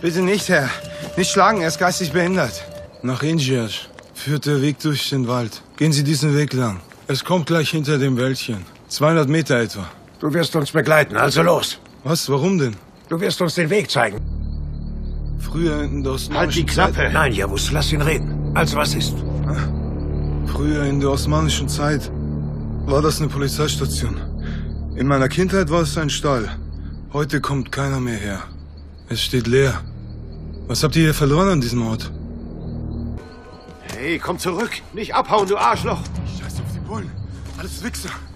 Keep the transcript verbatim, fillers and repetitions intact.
Bitte nicht, Herr. Nicht schlagen, er ist geistig behindert. Nach Injiasch führt der Weg durch den Wald. Gehen Sie diesen Weg lang. Es kommt gleich hinter dem Wäldchen. zweihundert Meter etwa. Du wirst uns begleiten, also los. Was? Warum denn? Du wirst uns den Weg zeigen. Früher in der osmanischen Halt die Klappe. Zeit... Nein, Yavuz, lass ihn reden. Also, was ist? Früher in der osmanischen Zeit war das eine Polizeistation. In meiner Kindheit war es ein Stall. Heute kommt keiner mehr her. Es steht leer. Was habt ihr hier verloren an diesem Ort? Hey, komm zurück. Nicht abhauen, du Arschloch. Scheiß auf die Bullen. Alles Wichser.